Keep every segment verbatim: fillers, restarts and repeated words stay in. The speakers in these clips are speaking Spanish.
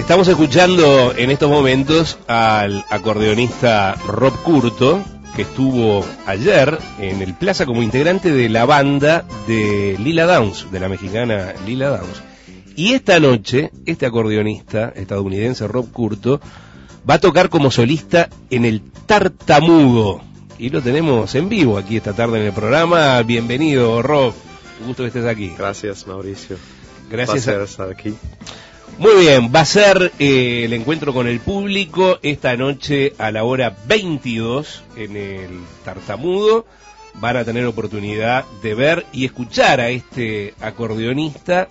Estamos escuchando en estos momentos al acordeonista Rob Curto, que estuvo ayer en el Plaza como integrante de la banda de Lila Downs, de la mexicana Lila Downs. Y esta noche, este acordeonista estadounidense Rob Curto va a tocar como solista en el Tartamudo. Y lo tenemos en vivo aquí esta tarde en el programa. Bienvenido, Rob. Un gusto que estés aquí. Gracias, Mauricio. Gracias. Un placer estar aquí. Muy bien, va a ser eh, el encuentro con el público esta noche a la hora veintidós en el Tartamudo. Van a tener oportunidad de ver y escuchar a este acordeonista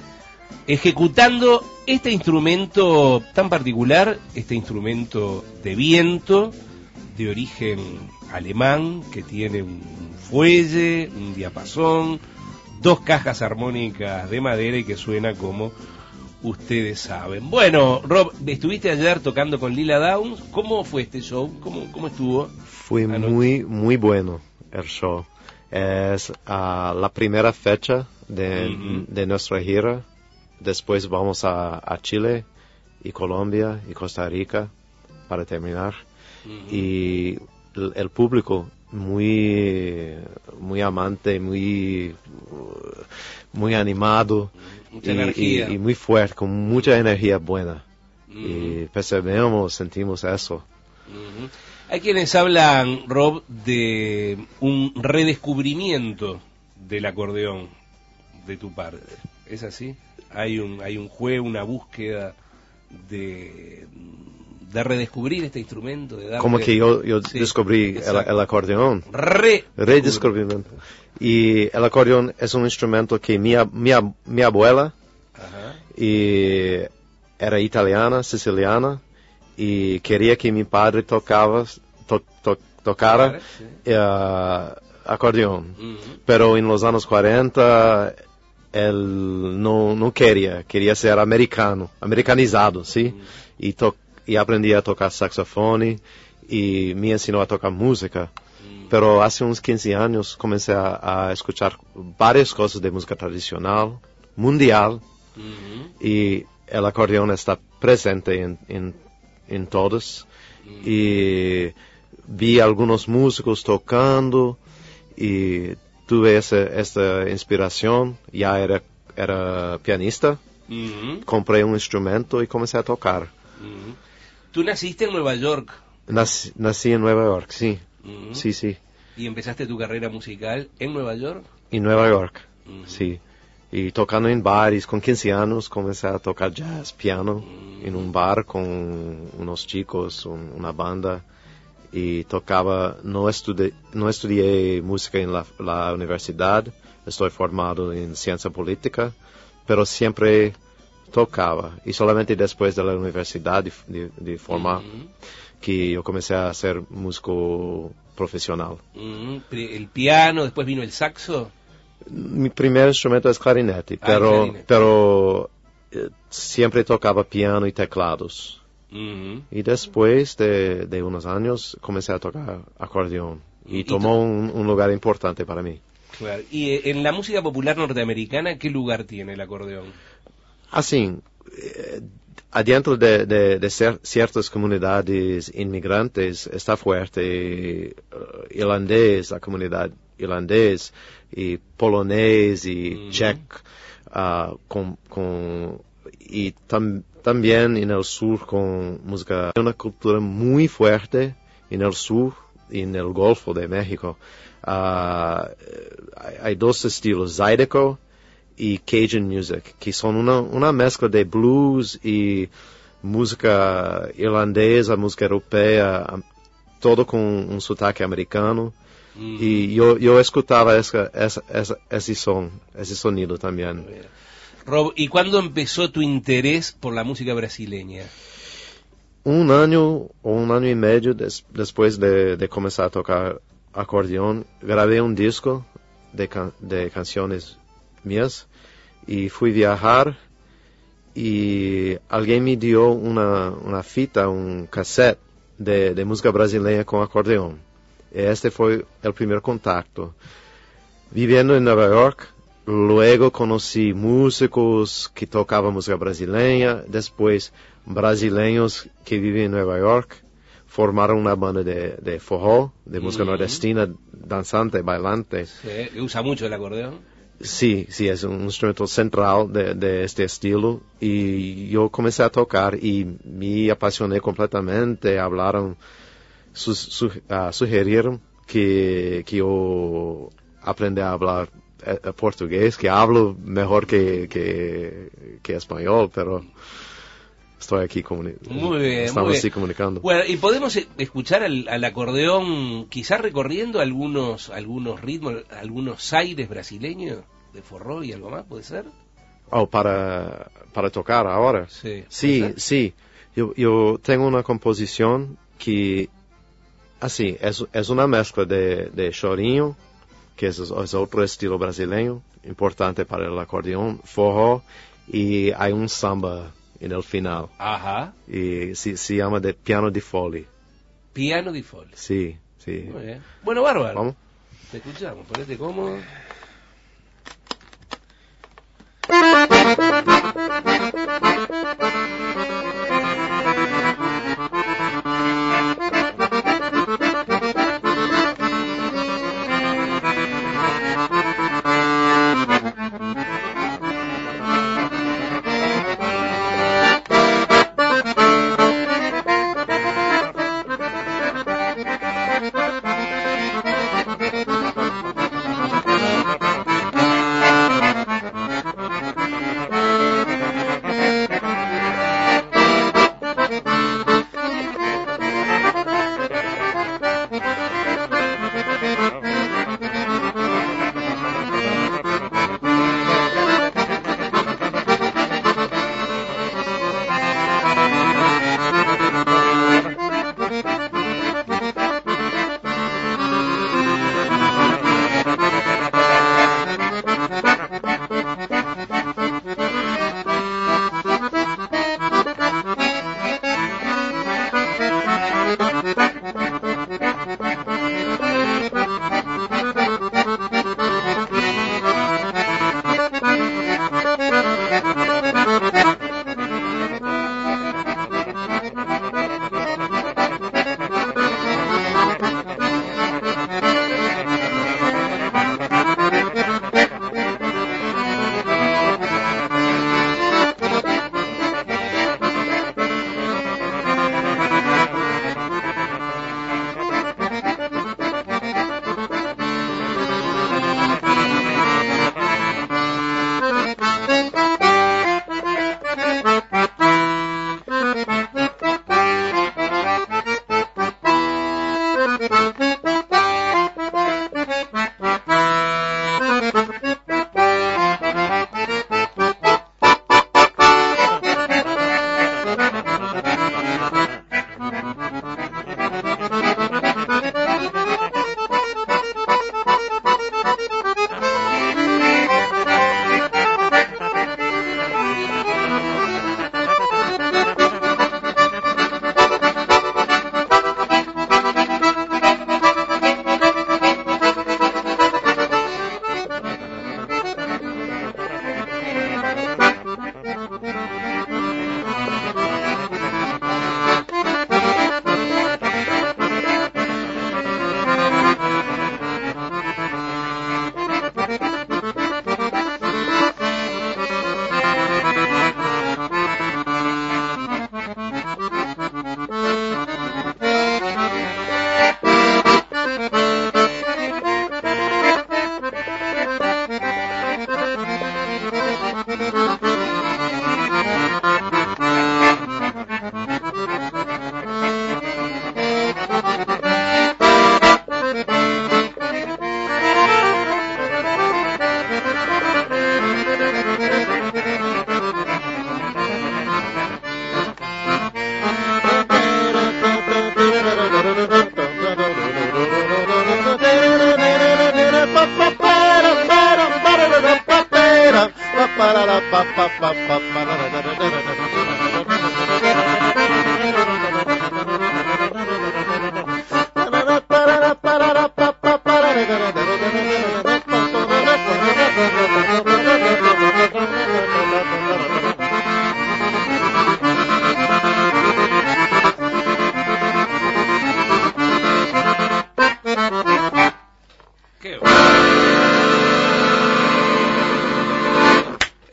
ejecutando este instrumento tan particular, este instrumento de viento de origen alemán que tiene un fuelle, un diapasón, dos cajas armónicas de madera y que suena como ustedes saben. Bueno, Rob, estuviste ayer tocando con Lila Downs. ¿Cómo fue este show? ¿Cómo, cómo estuvo? Fue muy, muy bueno el show. Es uh, la primera fecha de, uh-huh. de nuestra gira. Después vamos a, a Chile y Colombia y Costa Rica para terminar. Uh-huh. Y el, el público muy, muy amante, muy, muy animado. Mucha y, energía. Y, y muy fuerte, con mucha energía buena. Uh-huh. Y percebemos, sentimos eso. Uh-huh. Hay quienes hablan, Rob, de un redescubrimiento del acordeón de tu parte. ¿Es así? Hay un, hay un juego, una búsqueda de, de redescubrir este instrumento. De darle... Como que yo, yo sí, descubrí el, el acordeón. Re Redescubrimiento. Y el acordeón es un instrumento que mi, mi, mi abuela Ajá. Y era italiana, siciliana, y quería que mi padre tocaba, to, to, tocara sí. uh, acordeón. Uh-huh. Pero en los años cuarenta él no, no quería, quería ser americano, americanizado, ¿sí? Uh-huh. Y, to, y aprendí a tocar saxofone y me enseñó a tocar música. Pero hace uns quinze años comencé a, a escuchar varias cosas de música tradicional, mundial, uh-huh. Y el acordeón está presente en, en, en todos. Uh-huh. Y vi algunos músicos tocando y tuve esa, esta inspiración. Ya era, era pianista, uh-huh. Compré un instrumento y comencé a tocar. Uh-huh. ¿Tú naciste en Nueva York? Nací, nací en Nueva York, sí. Uh-huh. Sí, sí. ¿Y empezaste tu carrera musical en Nueva York? En Nueva York, uh-huh. Sí. Y tocando en bares, con quince años comencé a tocar jazz, piano, uh-huh. En un bar con unos chicos, un, una banda. Y tocaba, no estudié, no estudié música en la, la universidad, estoy formado en ciencia política, pero siempre tocaba. Y solamente después de la universidad de, de, de formar, uh-huh. Que yo comencé a ser músico profesional. Uh-huh. ¿El piano, después vino el saxo? Mi primer instrumento es clarinete, ah, pero, clarinete. pero eh, siempre tocaba piano y teclados. Uh-huh. Y después de, de unos años comencé a tocar acordeón y, ¿Y tomó to- un, un lugar importante para mí. Claro. ¿Y eh, en la música popular norteamericana qué lugar tiene el acordeón? Así, eh, adentro de, de, de ser, ciertas comunidades inmigrantes está fuerte uh, irlandés, la comunidad irlandés y polonés y uh-huh. Checo, uh, con, con, y tam, también en el sur con música. Hay una cultura muy fuerte en el sur y en el Golfo de México. Uh, hay, hay dos estilos, Zydeco y Cajun Music, que son una, una mezcla de blues y música irlandesa, música europea, todo con un sotaque americano. Mm. Y yo, yo escuchaba esa, esa, esa, ese son, ese sonido también. Rob, ¿y cuándo empezó tu interés por la música brasileña? Un año o un año y medio des, después de, de comenzar a tocar acordeón, grabé un disco de, can, de canciones mías y fui a viajar y alguien me dio una, una fita, un cassette de, de música brasileña con acordeón. Este fue el primer contacto. Viviendo en Nueva York, luego conocí músicos que tocaban música brasileña, después brasileños que viven en Nueva York formaron una banda de, de forró, de música mm. nordestina, danzante, bailante. Sí, usa mucho el acordeón. Sí, sí, es un instrumento central de, de este estilo. Y yo comencé a tocar y me apasioné completamente. Hablaron, su, su, uh, sugirieron que, que yo aprenda a hablar eh, portugués, que hablo mejor que, que, que español, pero estoy aquí comunicando. Muy bien, estamos muy bien. así comunicando. Bueno, y podemos escuchar al, al acordeón, quizás recorriendo algunos algunos ritmos, algunos aires brasileños de forró y algo más, ¿puede ser? Oh, para, para tocar ahora. Sí, sí, sí. Yo, yo tengo una composición que, así, es, es una mezcla de, de chorinho, que es, es otro estilo brasileño, importante para el acordeón, forró, y hay un samba en el final. Ajá. Y se, se llama de piano di fole. Piano di fole. Sí, sí. Muy bien. Bueno, bárbaro. ¿Vamos? Te escuchamos, ponete cómodo.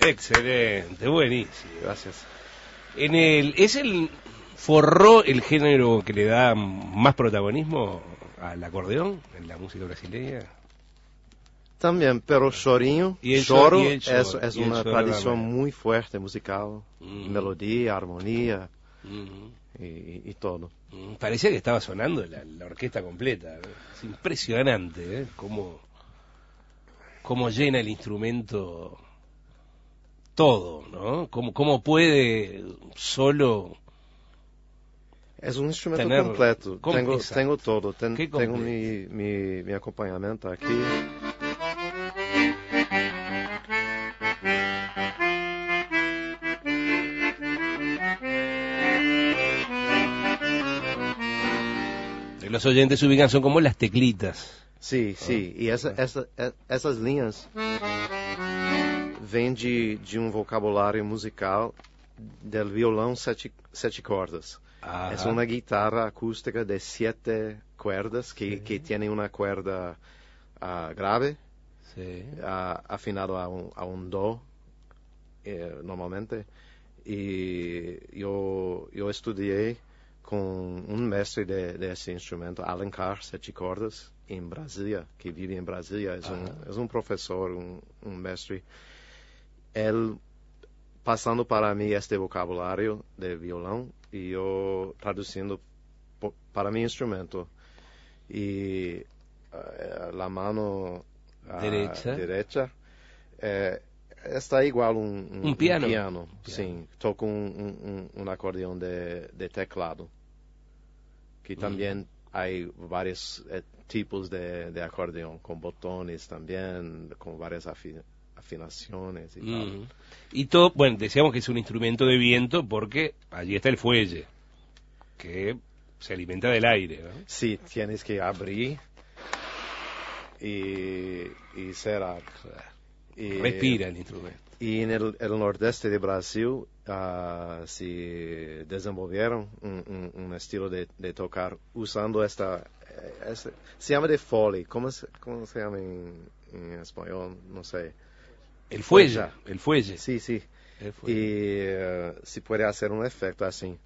Excelente, buenísimo. Gracias. En el, ¿es el forró el género que le da más protagonismo al acordeón en la música brasileña? También, pero chorinho, y el choro, y el choro, es, es una tradición muy fuerte musical, mm. melodía, armonía mm. y, y todo. Mm. Parecía que estaba sonando la, la orquesta completa, ¿no? Es impresionante, ¿eh? Cómo, cómo llena el instrumento todo, ¿no? Cómo, cómo puede solo... Es un instrumento tener, completo, com, tengo, tengo todo, Ten, tengo mi, completo? mi, mi acompañamiento aquí. Los oyentes se ubican, son como las teclitas. Sí, sí, y esa, esa, esas líneas vêm de, de um vocabulário musical del violão sete, sete cordas. Ajá. Es una guitarra acústica de siete cuerdas que, sí. que tiene una cuerda uh, grave, sí. uh, afinado a un, a un do, eh, normalmente. Y yo, yo estudié con un mestre de, de ese instrumento, Alencar, sete cordas, en Brasilia, que vive en Brasilia. Es, un, es un profesor, un, un mestre. Él pasando para mí este vocabulario de violón y yo traduciendo para mi instrumento. Y uh, la mano uh, derecha, derecha eh, está igual un, un, un piano. Un piano, piano. Sim, toco un, un, un acordeón de, de teclado. Que también mm. hay varios eh, tipos de, de acordeón, con botones también, con varias afinaciones. afinaciones y mm. tal. Y todo, bueno, decíamos que es un instrumento de viento porque allí está el fuelle, que se alimenta del aire, ¿no? Sí, tienes que abrir y, y cerrar. Y, respira el instrumento. Y en el, el nordeste de Brasil uh, se desenvolvieron un, un, un estilo de, de tocar usando esta, esta... Se llama de foley. ¿Cómo se, cómo se llama en, en español? No sé. El fuelle, el fuelle. Sí, sí. Y uh, se puede hacer un efecto así.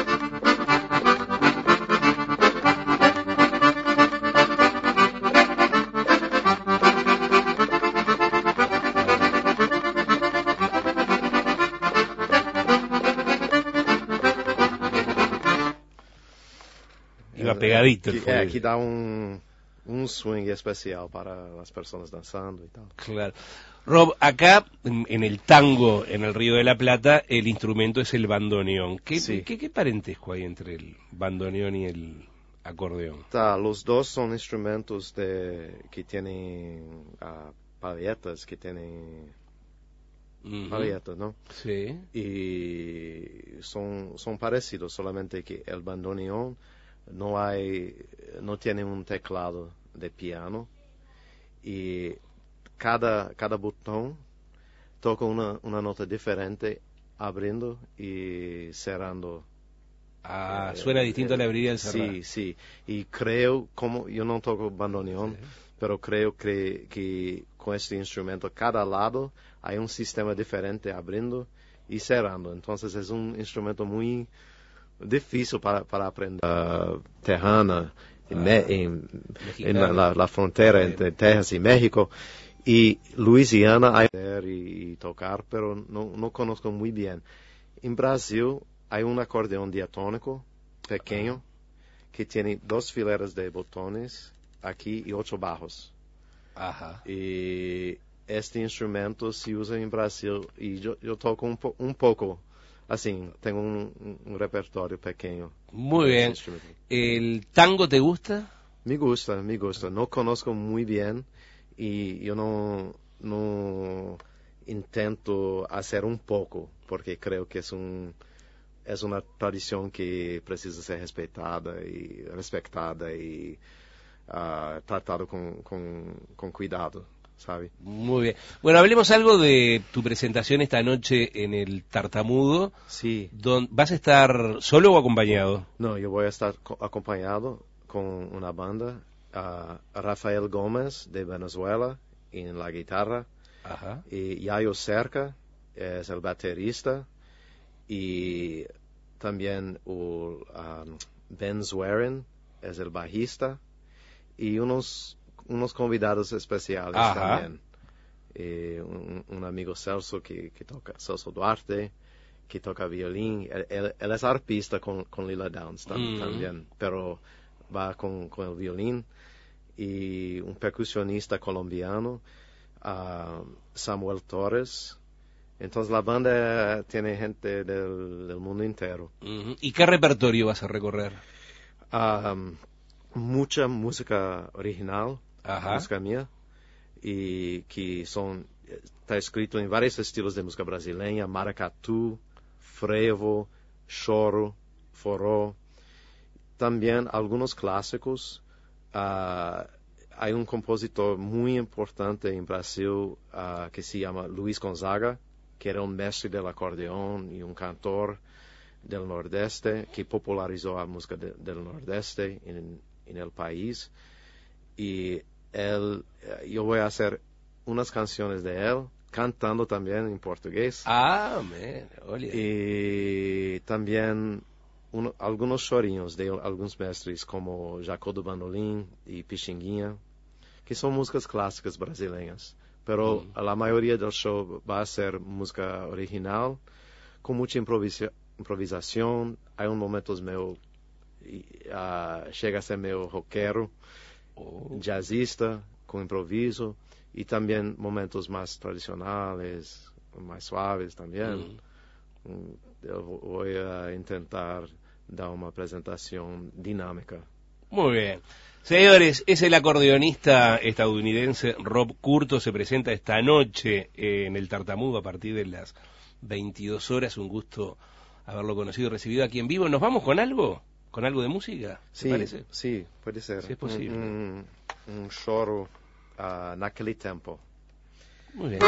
Iba pegadito el fuelle. Aquí da un, un swing especial para las personas danzando y tal. Claro. Rob, acá en, en el tango, en el Río de la Plata, el instrumento es el bandoneón. ¿Qué, sí. ¿qué, qué parentesco hay entre el bandoneón y el acordeón? Tá, los dos son instrumentos de, que tienen uh, palhetas, que tienen uh-huh. palhetas, ¿no? Sí. Y son, son parecidos, solamente que el bandoneón no hay, no tiene un teclado de piano y cada, cada botón toca una, una nota diferente abriendo y cerrando. Ah, eh, suena distinto al abrir y al cerrar. Sí, sí. Y creo, como yo no toco bandoneón, sí. pero creo que, que con este instrumento, cada lado hay un sistema diferente abriendo y cerrando. Entonces es un instrumento muy difícil para, para aprender. Uh, Tejana, ah, en, en, en la, la, la frontera entre Texas y México. Y Luisiana hay que y, y tocar, pero no, no conozco muy bien. En Brasil hay un acordeón diatónico pequeño que tiene dos fileras de botones aquí y ocho bajos. Ajá. Y este instrumento se usa en Brasil y yo, yo toco un, po, un poco, así, tengo un, un repertorio pequeño. Muy bien. ¿El tango te gusta? Me gusta, me gusta. No conozco muy bien y yo no, no intento hacer un poco porque creo que es un... es una tradición que precisa ser respetada y respetada y uh, tratado con, con, con cuidado, ¿sabe? Muy bien. Bueno, hablemos algo de tu presentación esta noche en el Tartamudo. Sí. Don, ¿vas a estar solo o acompañado? No, yo voy a estar acompañado con una banda, uh, Rafael Gómez de Venezuela en la guitarra. Ajá. Y Yayo Cerca es el baterista, y también uh, um, Ben Zwerin es el bajista, y unos, unos convidados especiales Ajá. también. Eh, un, un amigo Celso que, que toca, Celso Duarte, que toca violín. Él, él, él es arpista con, con Lila Downs tam, mm. también, pero va con, con el violín. Y un percusionista colombiano, uh, Samuel Torres. Entonces la banda tiene gente del, del mundo entero. Uh-huh. ¿Y qué repertorio vas a recorrer? Um, mucha música original, Ajá. música mía, y que son, está escrito en varios estilos de música brasileña: maracatu, frevo, choro, forró. También algunos clásicos. Uh, hay un compositor muy importante en Brasil uh, que se llama Luis Gonzaga, que era un mestre del acordeón y un cantor del Nordeste, que popularizó la música de, del Nordeste en, en el país. Y él, yo voy a hacer unas canciones de él, cantando también en portugués. Ah, man, olha. Y también uno, algunos chorinhos de algunos mestres, como Jacó do Bandolim y Pixinguinha, que son músicas clásicas brasileñas. Pero mm. la mayoría del show va a ser música original, con mucha improvisa improvisación. Hay un momentos meio, uh, llega a ser meio rockero, oh. jazzista, con improviso, y también momentos más tradicionales, más suaves también. Mm. Yo voy a intentar dar una presentación dinámica. Muy bien. Señores, es el acordeonista estadounidense Rob Curto. Se presenta esta noche en el Tartamudo a partir de las veintidós horas. Un gusto haberlo conocido y recibido aquí en vivo. ¿Nos vamos con algo? ¿Con algo de música? ¿Te sí, parece? Sí, puede ser. Si es posible. Un, un, un choro uh, naquele tempo. Muy bien.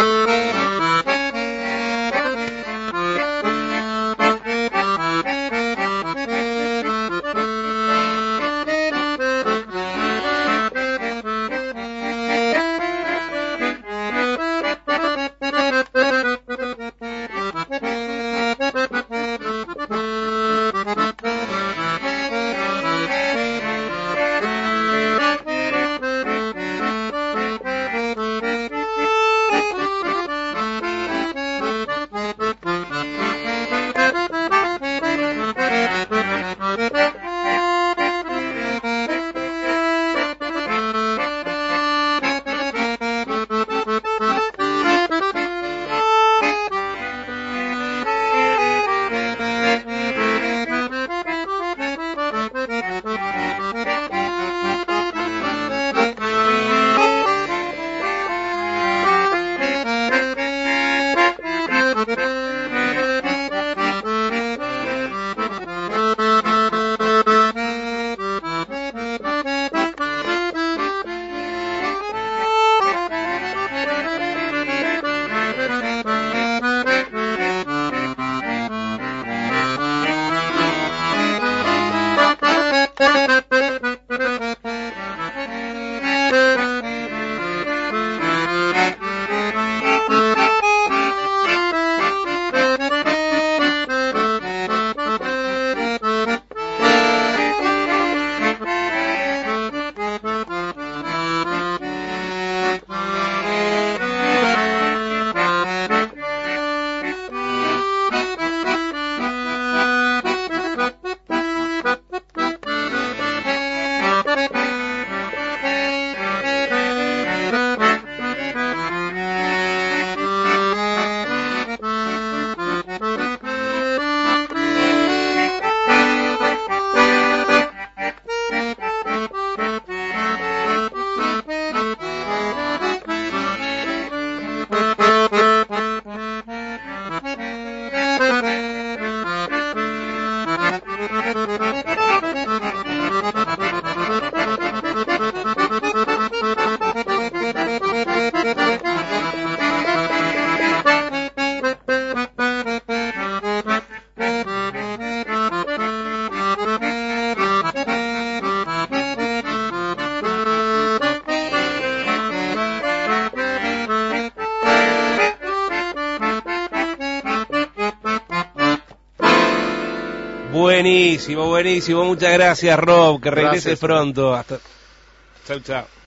Buenísimo, buenísimo. Muchas gracias, Rob. Que regrese Gracias. pronto. Hasta. Chau, chau.